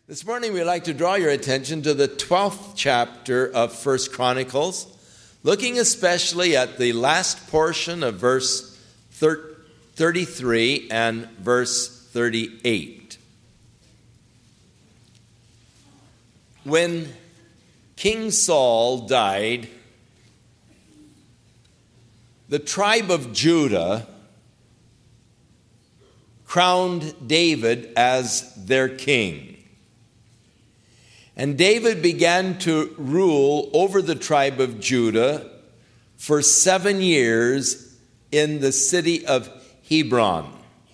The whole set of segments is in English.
This morning we'd like to draw your attention to the 12th chapter of 1 Chronicles, looking especially at the last portion of verse 33 and verse 38. When King Saul died, the tribe of Judah crowned David as their king. And David began to rule over the tribe of Judah for 7 years in the city of Hebron.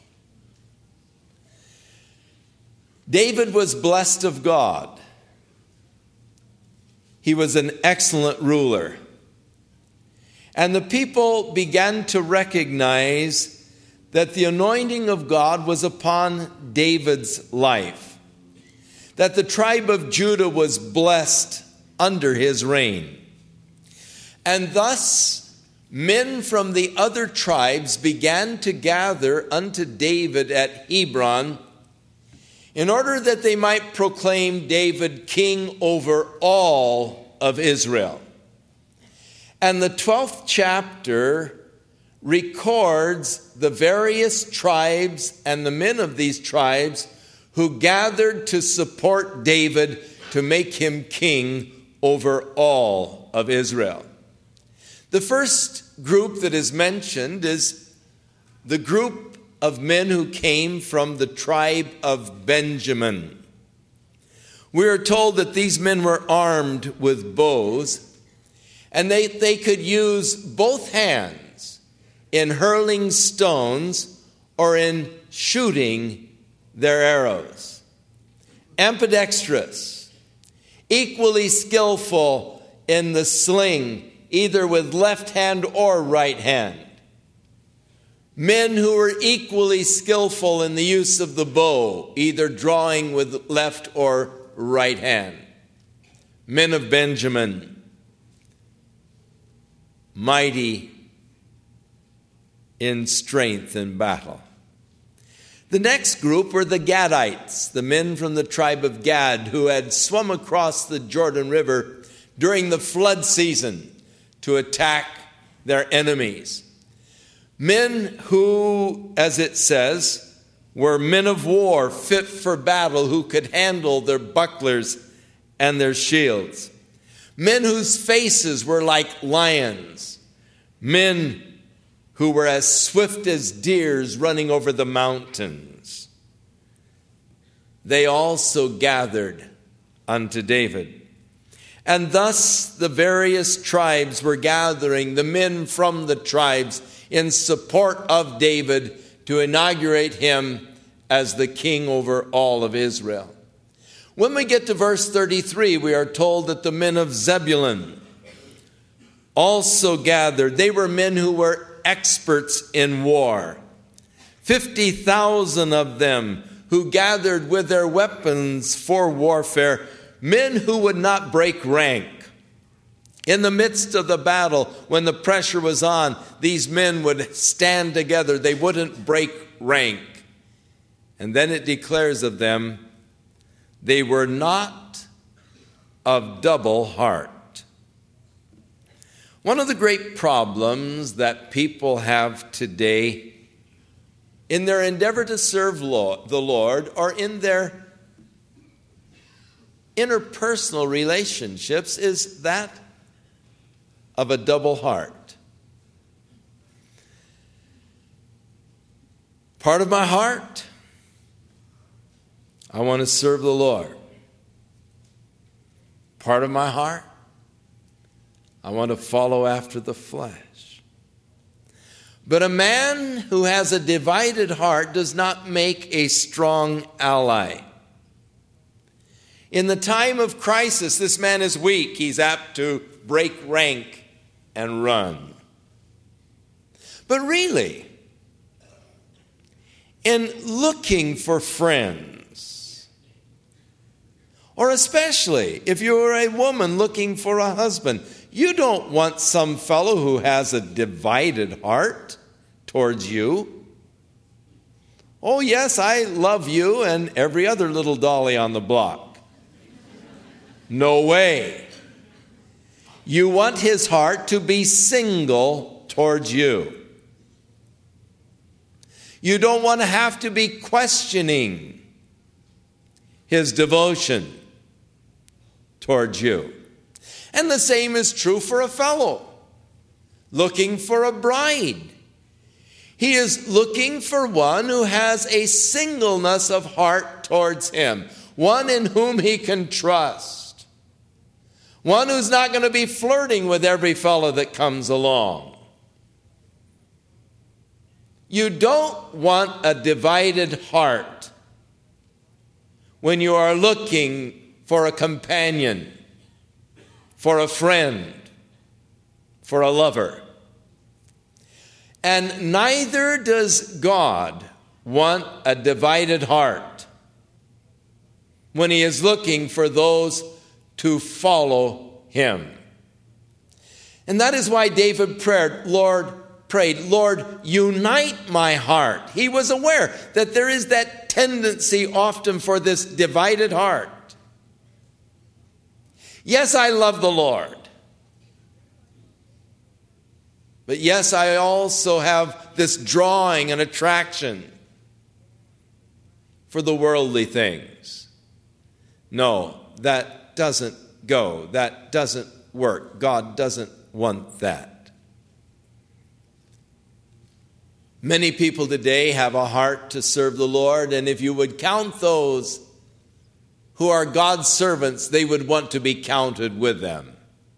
David was blessed of God. He was an excellent ruler. And the people began to recognize that the anointing of God was upon David's life, that the tribe of Judah was blessed under his reign. And thus, men from the other tribes began to gather unto David at Hebron in order that they might proclaim David king over all of Israel. And the 12th chapter records the various tribes and the men of these tribes who gathered to support David to make him king over all of Israel. The first group that is mentioned is the group of men who came from the tribe of Benjamin. We are told that these men were armed with bows, and they could use both hands in hurling stones or in shooting their arrows. Ambidextrous, equally skillful in the sling, either with left hand or right hand. Men who were equally skillful in the use of the bow, either drawing with left or right hand. Men of Benjamin, mighty in strength in battle. The next group were the Gadites, the men from the tribe of Gad who had swum across the Jordan River during the flood season to attack their enemies. Men who, as it says, were men of war, fit for battle, who could handle their bucklers and their shields. Men whose faces were like lions. Men who were as swift as deers running over the mountains. They also gathered unto David. And thus the various tribes were gathering, the men from the tribes, in support of David to inaugurate him as the king over all of Israel. When we get to verse 33, we are told that the men of Zebulun also gathered. They were men who were experts in war. 50,000 of them who gathered with their weapons for warfare, men who would not break rank. In the midst of the battle, when the pressure was on, these men would stand together. They wouldn't break rank. And then it declares of them, they were not of double heart. One of the great problems that people have today in their endeavor to serve the Lord or in their interpersonal relationships is that of a double heart. Part of my heart, I want to serve the Lord. Part of my heart, I want to follow after the flesh. But a man who has a divided heart does not make a strong ally. In the time of crisis, this man is weak. He's apt to break rank and run. But really, in looking for friends, or especially if you're a woman looking for a husband, you don't want some fellow who has a divided heart towards you. Oh, yes, I love you and every other little dolly on the block. No way. You want his heart to be single towards you. You don't want to have to be questioning his devotion towards you. And the same is true for a fellow looking for a bride. He is looking for one who has a singleness of heart towards him, one in whom he can trust, one who's not going to be flirting with every fellow that comes along. You don't want a divided heart when you are looking for a companion, for a friend, for a lover. And neither does God want a divided heart when he is looking for those to follow him. And that is why David prayed, Lord, unite my heart. He was aware that there is that tendency often for this divided heart. Yes, I love the Lord. But yes, I also have this drawing and attraction for the worldly things. No, that doesn't go. That doesn't work. God doesn't want that. Many people today have a heart to serve the Lord, and if you would count those who are God's servants, they would want to be counted with them.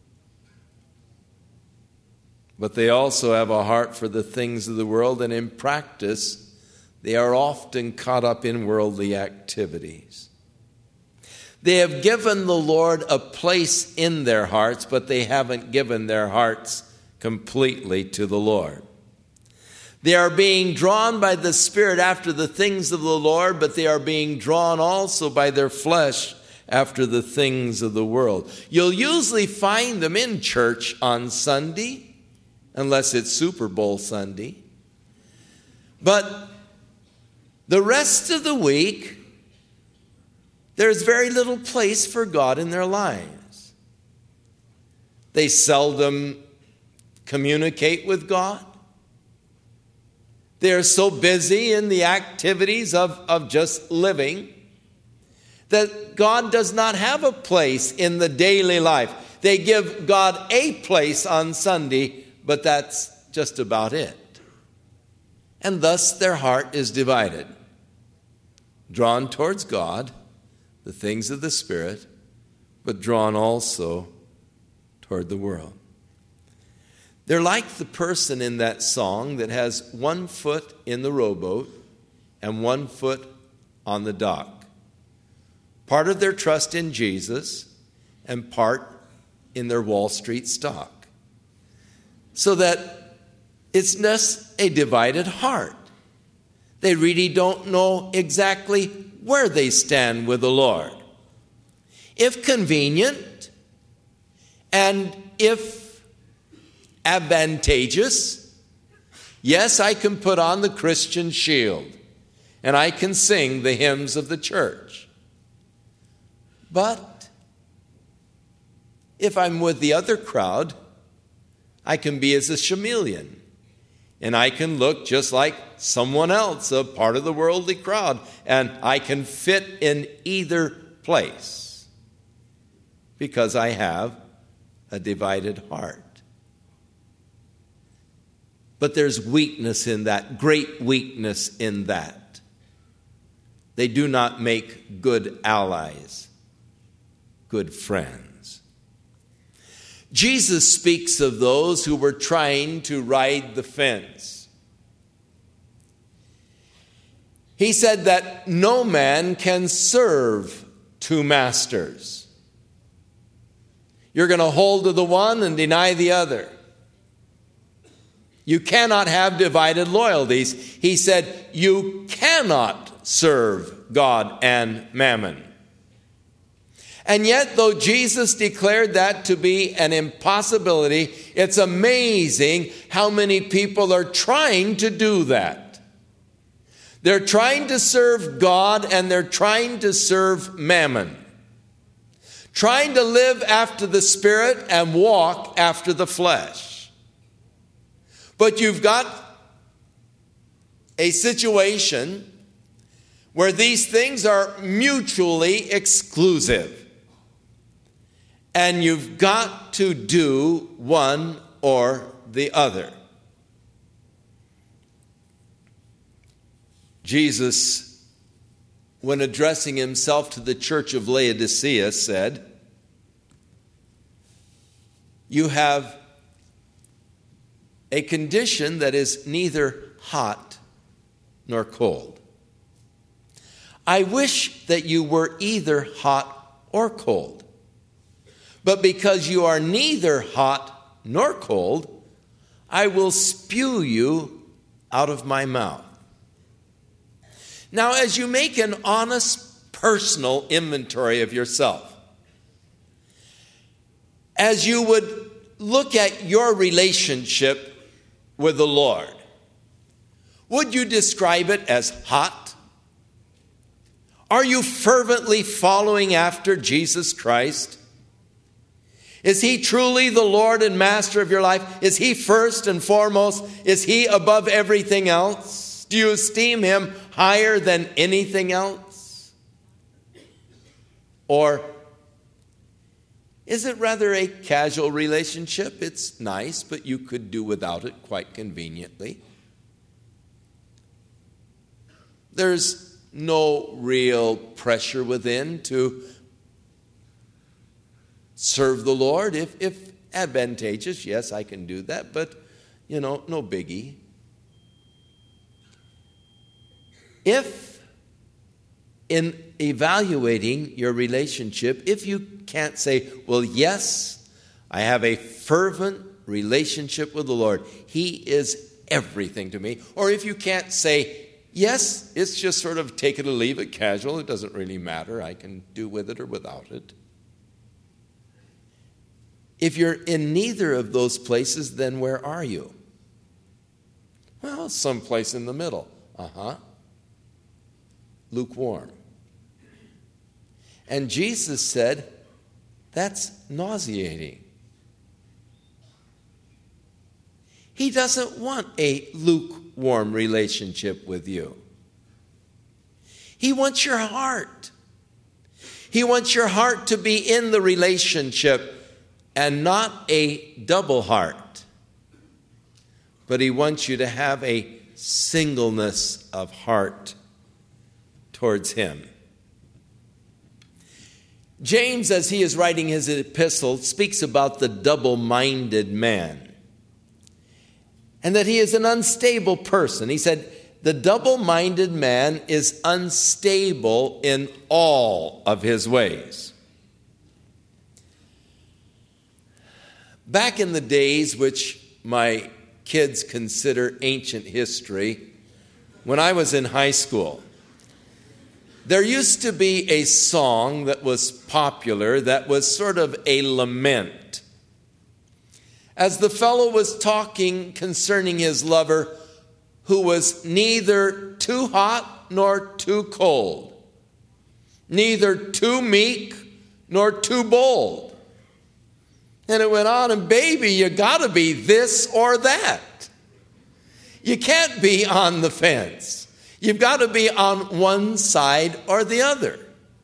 But they also have a heart for the things of the world, and in practice, they are often caught up in worldly activities. They have given the Lord a place in their hearts, but they haven't given their hearts completely to the Lord. They are being drawn by the Spirit after the things of the Lord, but they are being drawn also by their flesh after the things of the world. You'll usually find them in church on Sunday, unless it's Super Bowl Sunday. But the rest of the week, there's very little place for God in their lives. They seldom communicate with God. They are so busy in the activities of just living that God does not have a place in the daily life. They give God a place on Sunday, but that's just about it. And thus their heart is divided, drawn towards God, the things of the Spirit, but drawn also toward the world. They're like the person in that song that has 1 foot in the rowboat and 1 foot on the dock. Part of their trust in Jesus and part in their Wall Street stock. So that it's just a divided heart. They really don't know exactly where they stand with the Lord. If convenient and if advantageous, yes, I can put on the Christian shield and I can sing the hymns of the church. But if I'm with the other crowd, I can be as a chameleon, and I can look just like someone else, a part of the worldly crowd, and I can fit in either place because I have a divided heart. But there's weakness in that, great weakness in that. They do not make good allies, good friends. Jesus speaks of those who were trying to ride the fence. He said that no man can serve 2 masters. You're going to hold to the one and deny the other. You cannot have divided loyalties. He said you cannot serve God and mammon. And yet, though Jesus declared that to be an impossibility, it's amazing how many people are trying to do that. They're trying to serve God and they're trying to serve mammon. Trying to live after the Spirit and walk after the flesh. But you've got a situation where these things are mutually exclusive. And you've got to do one or the other. Jesus, when addressing himself to the church of Laodicea, said, "You have a condition that is neither hot nor cold. I wish that you were either hot or cold. But because you are neither hot nor cold, I will spew you out of my mouth." Now, as you make an honest personal inventory of yourself, as you would look at your relationship with the Lord, would you describe it as hot? Are you fervently following after Jesus Christ? Is he truly the Lord and Master of your life? Is he first and foremost? Is he above everything else? Do you esteem him higher than anything else? Or is it rather a casual relationship? It's nice, but you could do without it quite conveniently. There's no real pressure within to serve the Lord. If advantageous, yes, I can do that, but, no biggie. If in evaluating your relationship, if you can't say, well, yes, I have a fervent relationship with the Lord, he is everything to me, or if you can't say, yes, it's just sort of take it or leave it, casual, it doesn't really matter, I can do with it or without it. If you're in neither of those places, then where are you? Well, someplace in the middle. Lukewarm. And Jesus said, that's nauseating. He doesn't want a lukewarm relationship with you. He wants your heart. He wants your heart to be in the relationship and not a double heart. But he wants you to have a singleness of heart towards him. James, as he is writing his epistle, speaks about the double-minded man and that he is an unstable person. He said, the double-minded man is unstable in all of his ways. Back in the days which my kids consider ancient history, when I was in high school, there used to be a song that was popular that was sort of a lament. As the fellow was talking concerning his lover, who was neither too hot nor too cold, neither too meek nor too bold. And it went on, and baby, you got to be this or that. You can't be on the fence. You've got to be on one side or the other.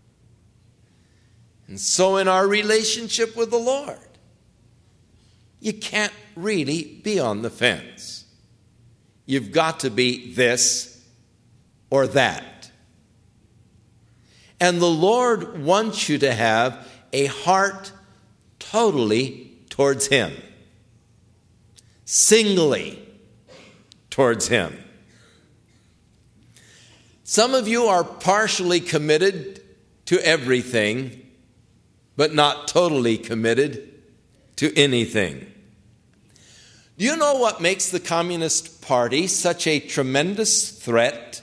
And so in our relationship with the Lord, you can't really be on the fence. You've got to be this or that. And the Lord wants you to have a heart totally towards him, singly towards him. Some of you are partially committed to everything, but not totally committed to anything. Do you know what makes the Communist Party such a tremendous threat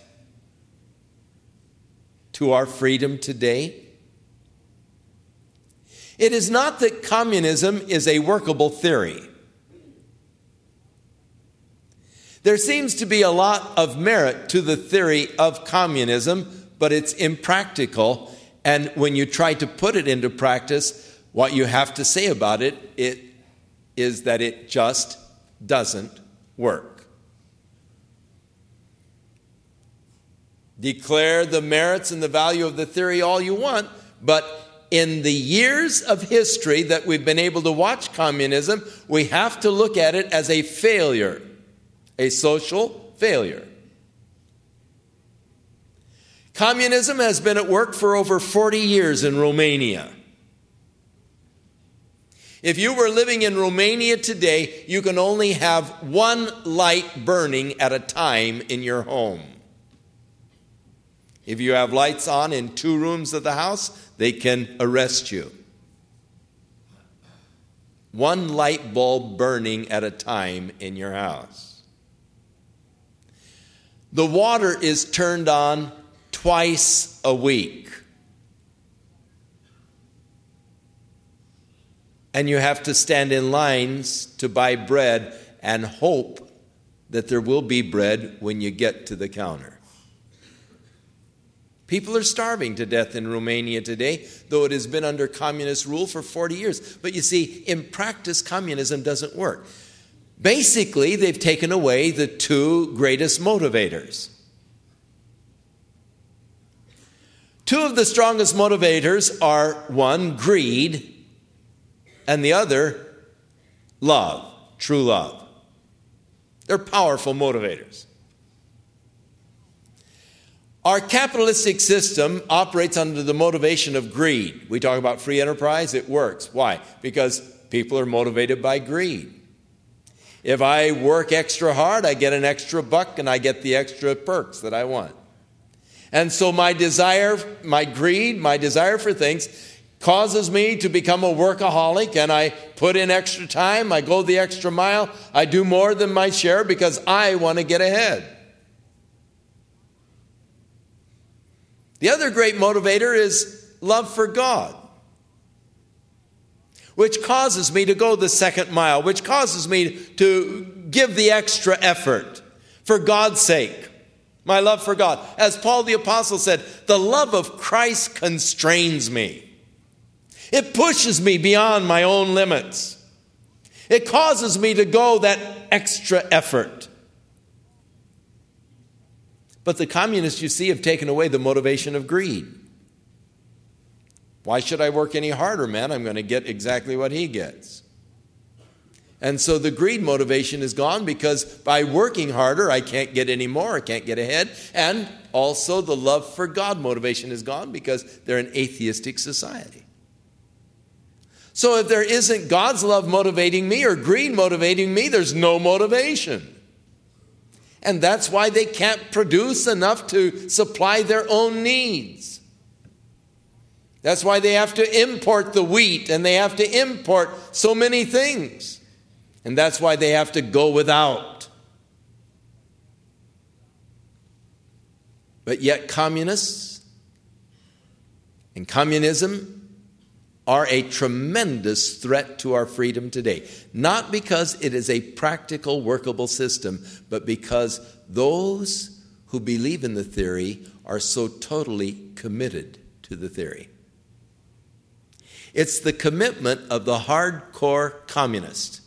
to our freedom today? It is not that communism is a workable theory. There seems to be a lot of merit to the theory of communism, but it's impractical. And when you try to put it into practice, what you have to say about it is that it just doesn't work. Declare the merits and the value of the theory all you want, but in the years of history that we've been able to watch communism, we have to look at it as a failure, a social failure. Communism has been at work for over 40 years in Romania. If you were living in Romania today, you can only have one light burning at a time in your home. If you have lights on in 2 rooms of the house, they can arrest you. One light bulb burning at a time in your house. The water is turned on twice a week. And you have to stand in lines to buy bread and hope that there will be bread when you get to the counter. People are starving to death in Romania today, though it has been under communist rule for 40 years. But you see, in practice, communism doesn't work. Basically, they've taken away the 2 greatest motivators. 2 of the strongest motivators are, one, greed, and the other, love, true love. They're powerful motivators. Our capitalistic system operates under the motivation of greed. We talk about free enterprise, it works. Why? Because people are motivated by greed. If I work extra hard, I get an extra buck and I get the extra perks that I want. And so my greed, my desire for things causes me to become a workaholic, and I put in extra time, I go the extra mile, I do more than my share because I want to get ahead. The other great motivator is love for God, which causes me to go the second mile, which causes me to give the extra effort for God's sake. My love for God. As Paul the Apostle said, the love of Christ constrains me. It pushes me beyond my own limits. It causes me to go that extra effort. But the communists, you see, have taken away the motivation of greed. Why should I work any harder, man? I'm going to get exactly what he gets. And so the greed motivation is gone because by working harder, I can't get any more, I can't get ahead. And also the love for God motivation is gone because they're an atheistic society. So if there isn't God's love motivating me or greed motivating me, there's no motivation. And that's why they can't produce enough to supply their own needs. That's why they have to import the wheat and they have to import so many things. And that's why they have to go without. But yet communists and communism are a tremendous threat to our freedom today. Not because it is a practical, workable system, but because those who believe in the theory are so totally committed to the theory. It's the commitment of the hardcore communist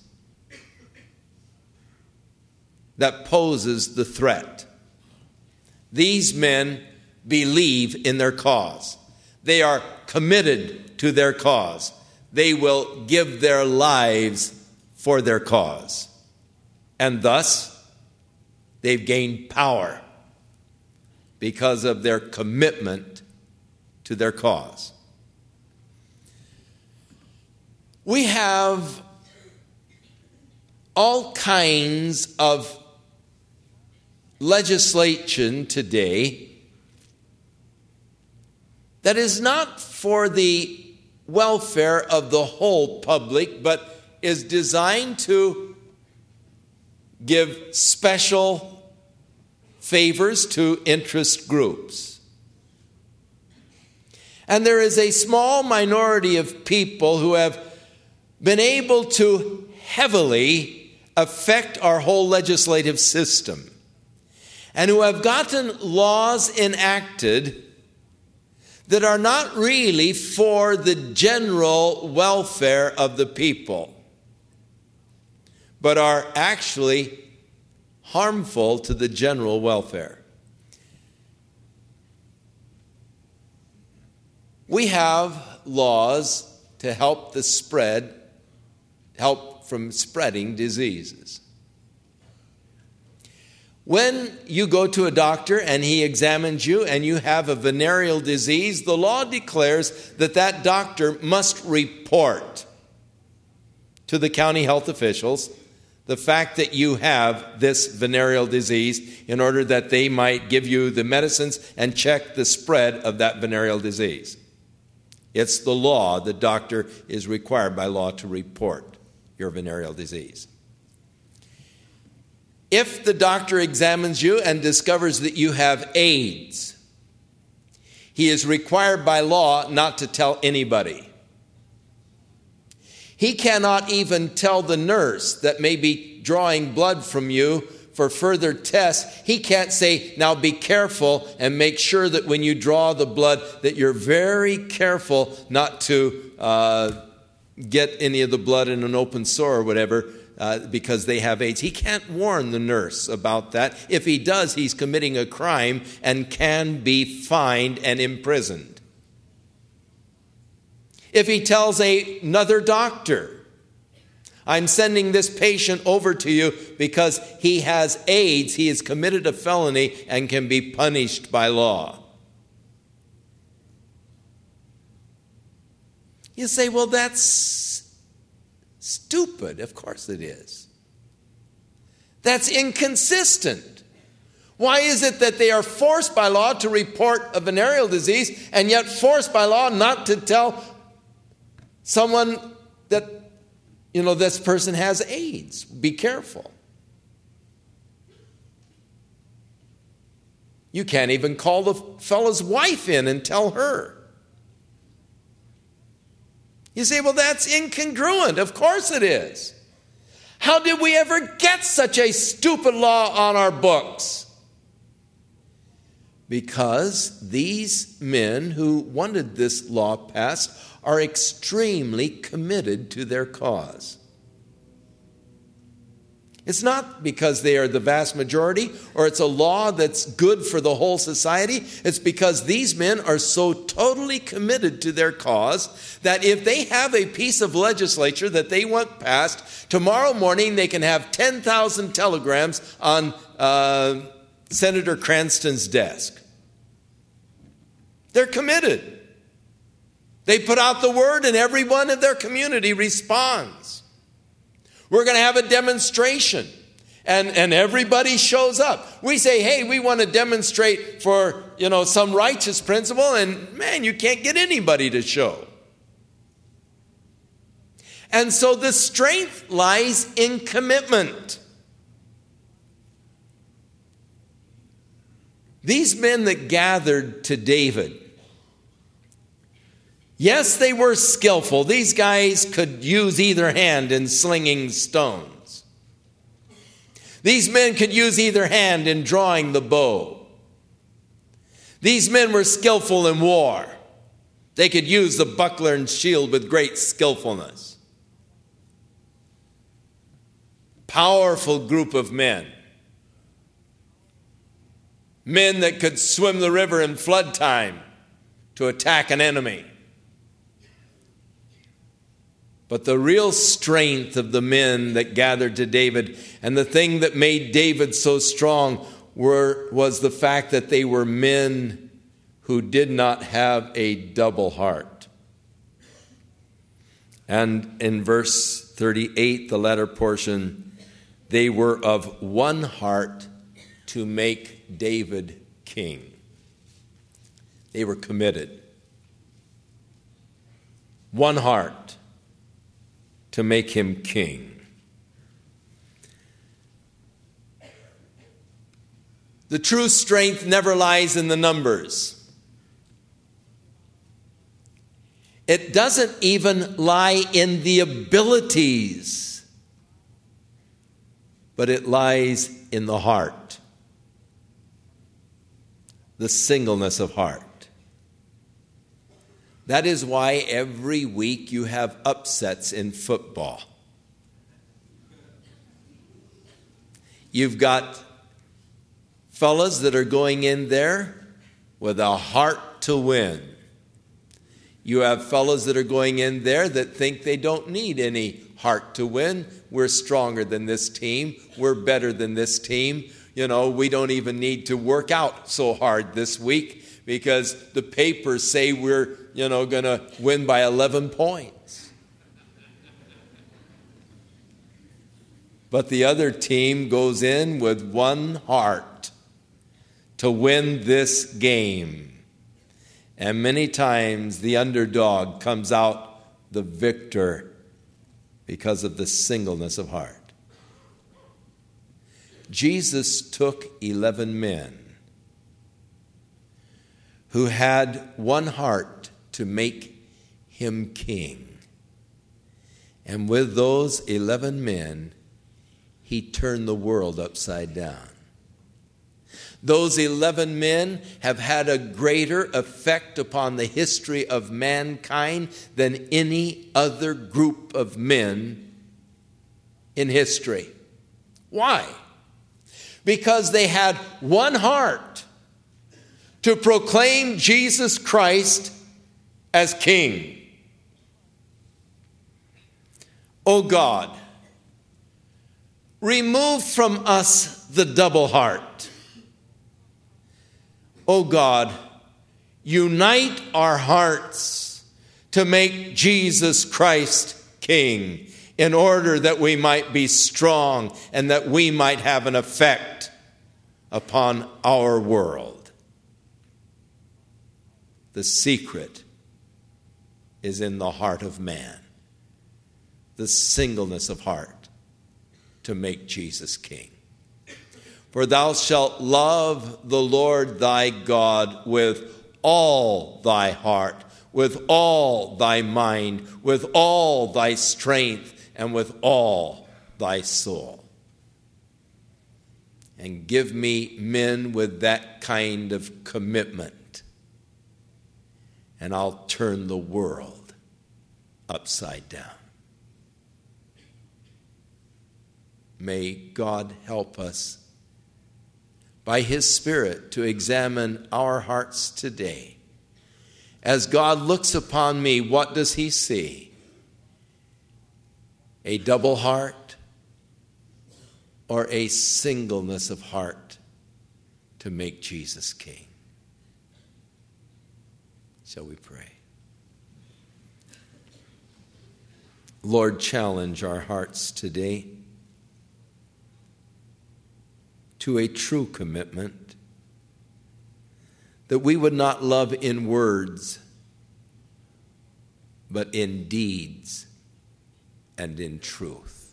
that poses the threat. These men believe in their cause. They are committed to their cause. They will give their lives for their cause. And thus, they've gained power because of their commitment to their cause. We have all kinds of legislation today that is not for the welfare of the whole public, but is designed to give special favors to interest groups. And there is a small minority of people who have been able to heavily affect our whole legislative system, and who have gotten laws enacted that are not really for the general welfare of the people, but are actually harmful to the general welfare. We have laws to help from spreading diseases. When you go to a doctor and he examines you and you have a venereal disease, the law declares that that doctor must report to the county health officials the fact that you have this venereal disease in order that they might give you the medicines and check the spread of that venereal disease. It's the law. The doctor is required by law to report your venereal disease. If the doctor examines you and discovers that you have AIDS, he is required by law not to tell anybody. He cannot even tell the nurse that may be drawing blood from you for further tests. He can't say, now be careful and make sure that when you draw the blood that you're very careful not to get any of the blood in an open sore or whatever because they have AIDS. He can't warn the nurse about that. If he does, he's committing a crime and can be fined and imprisoned. If he tells another doctor, I'm sending this patient over to you because he has AIDS, he has committed a felony and can be punished by law. You say, well, that's stupid. Of course it is. That's inconsistent. Why is it that they are forced by law to report a venereal disease and yet forced by law not to tell someone that, this person has AIDS? Be careful. You can't even call the fellow's wife in and tell her. You say, well, that's incongruent. Of course it is. How did we ever get such a stupid law on our books? Because these men who wanted this law passed are extremely committed to their cause. It's not because they are the vast majority or it's a law that's good for the whole society. It's because these men are so totally committed to their cause that if they have a piece of legislature that they want passed, tomorrow morning they can have 10,000 telegrams on Senator Cranston's desk. They're committed. They put out the word and everyone in their community responds. We're going to have a demonstration and everybody shows up. We say, hey, we want to demonstrate for, some righteous principle, and man, you can't get anybody to show. And so the strength lies in commitment. These men that gathered to David, yes, they were skillful. These guys could use either hand in slinging stones. These men could use either hand in drawing the bow. These men were skillful in war. They could use the buckler and shield with great skillfulness. Powerful group of men. Men that could swim the river in flood time to attack an enemy. But the real strength of the men that gathered to David, and the thing that made David so strong, was the fact that they were men who did not have a double heart. And in verse 38, the latter portion, they were of one heart to make David king. They were committed. One heart to make him king. The true strength never lies in the numbers. It doesn't even lie in the abilities. but it lies in the heart, the singleness of heart. That is why every week you have upsets in football. You've got fellas that are going in there with a heart to win. You have fellas that are going in there that think they don't need any heart to win. We're stronger than this team. We're better than this team. We don't even need to work out so hard this week because the papers say we're, going to win by 11 points. But the other team goes in with one heart to win this game. And many times the underdog comes out the victor because of the singleness of heart. Jesus took 11 men who had one heart to make him king. And with those 11 men, he turned the world upside down. Those 11 men have had a greater effect upon the history of mankind than any other group of men in history. Why? Because they had one heart to proclaim Jesus Christ as King. O God, remove from us the double heart. O God, unite our hearts to make Jesus Christ King in order that we might be strong and that we might have an effect upon our world. The secret is in the heart of man, the singleness of heart to make Jesus King. For thou shalt love the Lord thy God with all thy heart, with all thy mind, with all thy strength, and with all thy soul. And give me men with that kind of commitment, and I'll turn the world upside down. May God help us by His Spirit to examine our hearts today. As God looks upon me, what does He see? A double heart or a singleness of heart to make Jesus King? Shall we pray? Lord, challenge our hearts today to a true commitment, that we would not love in words, but in deeds and in truth.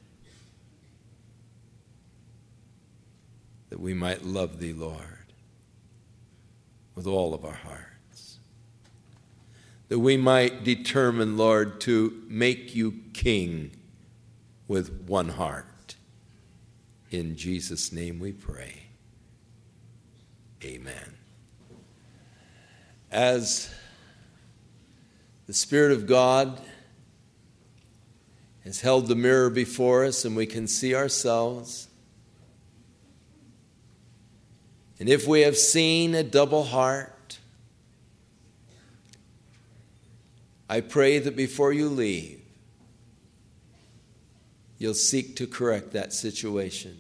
That we might love Thee, Lord, with all of our hearts. That we might determine, Lord, to make You King with one heart. In Jesus' name we pray. Amen. As the Spirit of God has held the mirror before us and we can see ourselves, and if we have seen a double heart, I pray that before you leave, you'll seek to correct that situation,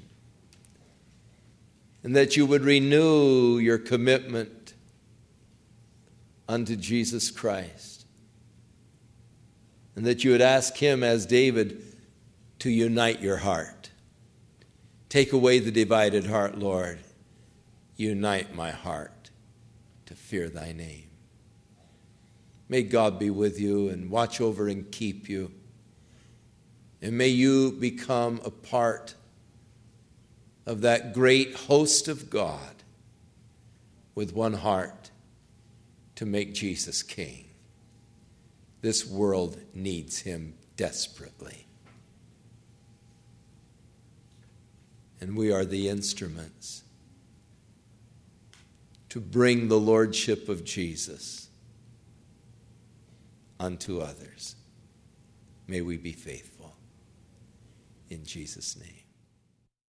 and that you would renew your commitment unto Jesus Christ, and that you would ask Him, as David, to unite your heart. Take away the divided heart, Lord. Unite my heart to fear Thy name. May God be with you and watch over and keep you. And may you become a part of that great host of God with one heart to make Jesus King. This world needs Him desperately. And we are the instruments to bring the lordship of Jesus unto others. May we be faithful. In Jesus' name.